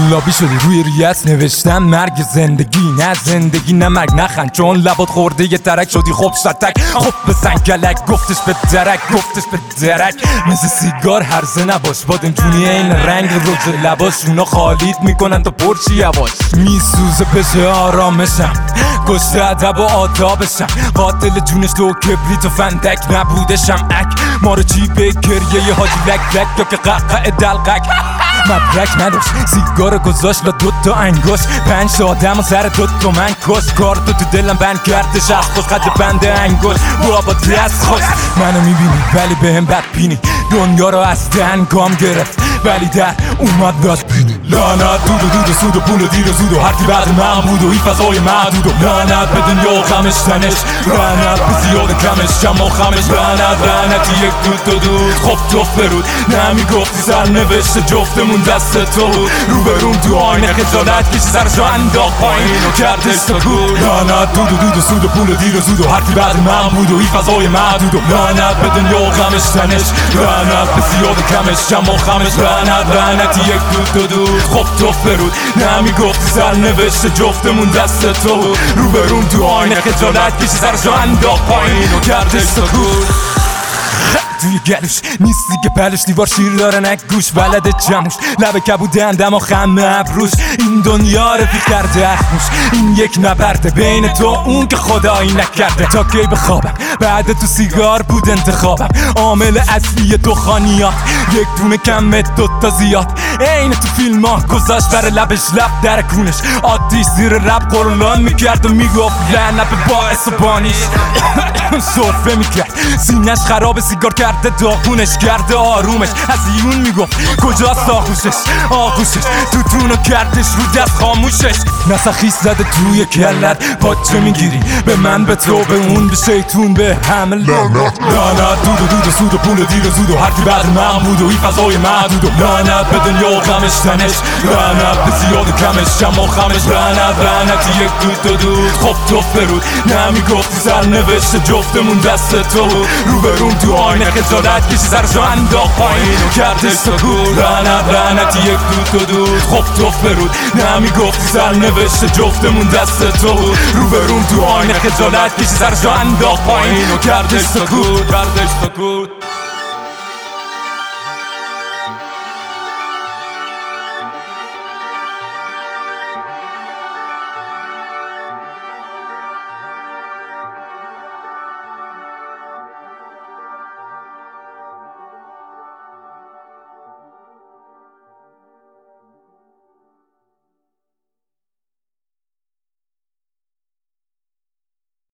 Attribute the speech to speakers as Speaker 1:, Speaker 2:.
Speaker 1: قلابی شدی روی ریت نوشتن مرگ زندگی، نه زندگی نه مرگ نخند چون لبات خورده یه ترک شدی خب شتک. خب بزن گلک گفتش به درک، گفتش به درک مثل سیگار هرزه نباش بادم جونی این رنگ روز لباش اونا خالید میکنن تا پرچی یواش میسوزه بشه آرامشم کشته ادب و آدابشم قاتل جونش تو کبریت و فندک نبودشم اک ما رو چی به گریه حاجی لک لک یا که ققع دلقک مدرک نداشت سیگار گذاشت لا دوتا انگوش 5 آدم و سر دوتا من کش کارتو تو دلم بند کرده شخص خوش قد بند انگوش بابا دست خوش منو میبینی ولی بهم بد بینی دنیا رو از دنگام گرفت ولی در اومد داشت بینی لعنت دود و دود و سود و پول و دیر و زود و هرکی بعد من بود و این فضای معدود و لعنت به دنیا و خمش تنش لعنت به زیاد کمش کم و خمش لعنتی یک دود و دود خب توف برود نمیگفتی سر نوشته جفتمون دست تو بود روبروم تو آینه خجالت کشی سرشو انداخت پایین و کردش سکوت لعنت دود و دود و سود و پول و دیر و زود و هرکی بعد من بود و این فضای معدود و لعنت به دنیا و خمش تنش لعنت به زیاد کمش کم و خمش لعنتی یک دود و دود خب توف برود نمیگفتی سر نوشته جفتمون دست تو بود روبروم تو آینه خجالت کشی سرشو انداخت پایین و کردش سکوت توی گلوش نیستی که پلش دیوار شیر داره نک گوش بلده جموش لبه کبوده اندم و خم ابروش این دنیا رفیق کرده اخموش این یک نبرده بین تو اون که خدایی نکرده تا کی بخوابم بعد تو سیگار بود انتخابم عامل اصلی دخانیات یک دونه کمت دوتا زیاد این تو فیلم ها گذاشت بر لبش لب در کونش عادیش زیر رب قرولان میکرد و میگفت لعنت به باعث و بانیش صرفه میکرد سینش خراب سیگار کرده داغونش کرده آرومش از ایون میگفت کجاست آغوشش توتونو کردش رو دست خاموشش نسخیش زده توی کلت پاچه میگیری به من به تو به اون به شیطون به همه لعنت دود و دود و سود و پول و دیر و زود و هرکی بعد من بود و این فضای معدود و لعنت به دنیا و خمش تنش لعنت به زیاد و کمش کم و خمش لعنتی یک دود و دود خب توف برود نمیگفتی سر نوشته جفتمون دست تو بود روبروم تو آینه خجالت کشی سرشو انداخت پایین و کردش سکوت لعنتی یک دود و دود خب توف برود نمیگفتی سر نوشته جفتمون دست تو بود روبروم تو آینه خجالت کشی سرشو انداخت پایین و کردش سکوت